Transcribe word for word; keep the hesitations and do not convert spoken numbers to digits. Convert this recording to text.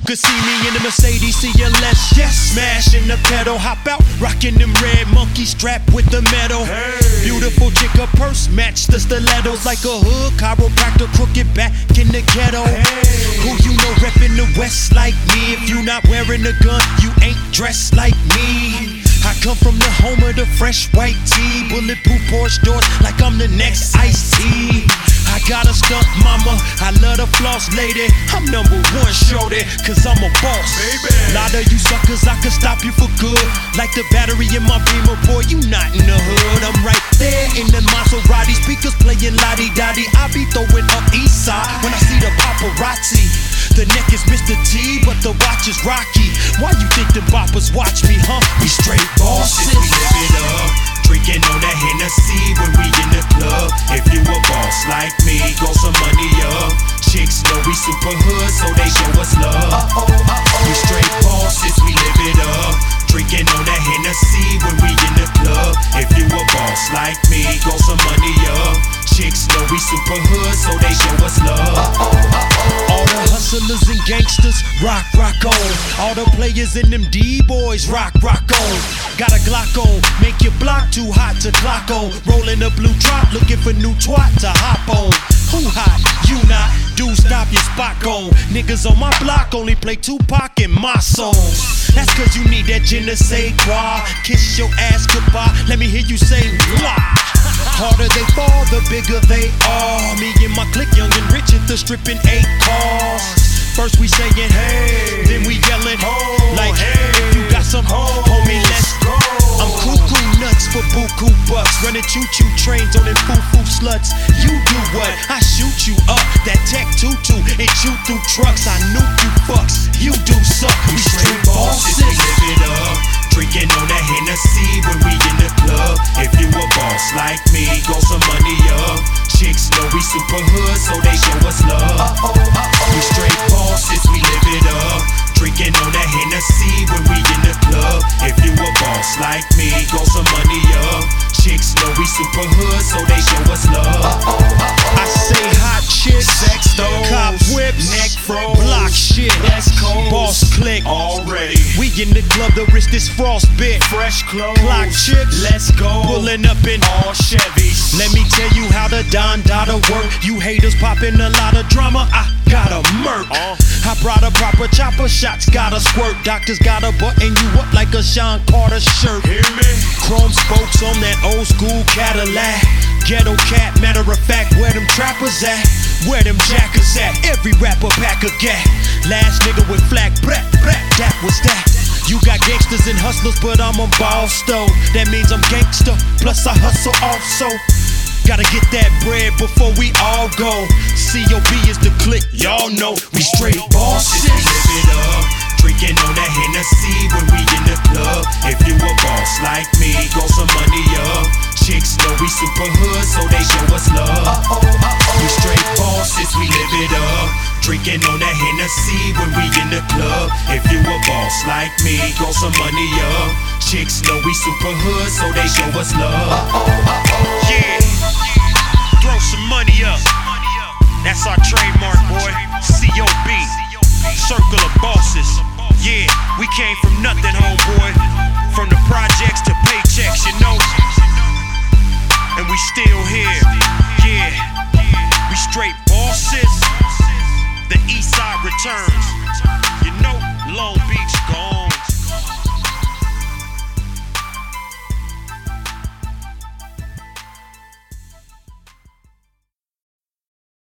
could see me in the Mercedes C L S, yes. Smashing the pedal, hop out, rocking them red monkey strap with the metal. Hey. Beautiful chick, a purse match the stilettos like a hood chiropractor, crooked back in the ghetto. Hey. Who you know reppin' the West like me? If you not wearing a gun, you ain't dressed like me. I come from the home of the fresh white tee, bulletproof Porsche doors like I'm the next Ice-T. I got a stunt mama, I love the floss lady. I'm number one, shorty, cause I'm a boss. Baby. Lot of you suckers, I can stop you for good. Like the battery in my Beamer, boy, you not in the hood. I'm right there in the Maserati, speakers playing la-di-da-di. I be throwing up east side when I see the paparazzi. The neck is Mister T, but the watch is Rocky. Why you think the boppers watch me, huh? We straight bosses. We live it up, drinking on that Hennessy when we in the club. If you a boss like me, go some money up. Chicks know we super hood, so they show us love. Uh-oh, uh-oh. We straight bosses, we live it up, drinking on that Hennessy when we in the club. If you a boss like me, go some money up. Chicks know we super hood, so they show us love. Uh-oh, uh-oh. All the hustlers and gangsters, rock, rock on. All the players in them D-boys, rock, rock on. Got a Glock on, make your block too hot to clock on. Rolling a blue drop, looking for new twat to hop on. Who hot? You not. Dude, stop your spot gone. Niggas on my block only play Tupac in my songs. That's cause you need that gin to say quoi. Kiss your ass goodbye, let me hear you say blah. Harder they fall, the bigger they are. Me and my clique, young and rich at the stripping eight cars. First we saying hey, then we yelling ho, like hey, if you got some ho, homie, let's go. I'm cuckoo nuts for buku bucks, running choo-choo trains on them foo-foo sluts. You do what? I shoot you up, that tech tutu, and shoot through trucks. I nuke you fucks, you do suck. We straight bosses, we live it up, drinking on that Hennessy when we in the club. If you a boss like me, go some money up. Chicks know we super hood, so they show us love. Uh-oh, uh-oh. We straight bosses, we live it up, drinking on that Hennessy when we in the club. If you a boss like me, go some money up. Chicks know we super hood, so they show us love. Uh-oh, uh-oh. I say hot chicks, sex stones, cop whips, neck froze, block shit, that's cold, boss click already. We in the club, the wrist is frostbit, fresh clothes, clock chips, let's go, pulling up in all Chevys. Let me tell you how the Don Dada work. You haters popping a lot of drama, I got a murk. Uh. I brought a proper chopper, shots got a squirt. Doctors got a button you up like a Sean Carter shirt. Hear me? Chrome spokes on that old school Cadillac. Ghetto cat, matter of fact, where them trappers at? Where them jackers at? Every rapper pack a gat. Last nigga with flag, brat, brat, that was that. You got gangsters and hustlers, but I'm a boss though. That means I'm gangster, plus I hustle also. Gotta get that bread before we all go. C O B is the clique, y'all know we straight bosses. We live it up, drinking on that Hennessy when we in the club. If you a boss like me, go some money up. Chicks know we super hood, so they show us love. Uh-oh, uh-oh. We straight bosses, we live it up, drinking on that Hennessy when we in the club. If you a boss like me, go some money up. Chicks know we super hood, so they show us love. Uh-oh, uh-oh. Yeah. Throw some money up. That's our trademark, boy. C O B. Circle of bosses. Yeah, we came from nothing, homeboy. From the projects to paychecks, you know. And we still here. Yeah. We straight bosses. The East Side returns. You know, Long Beach.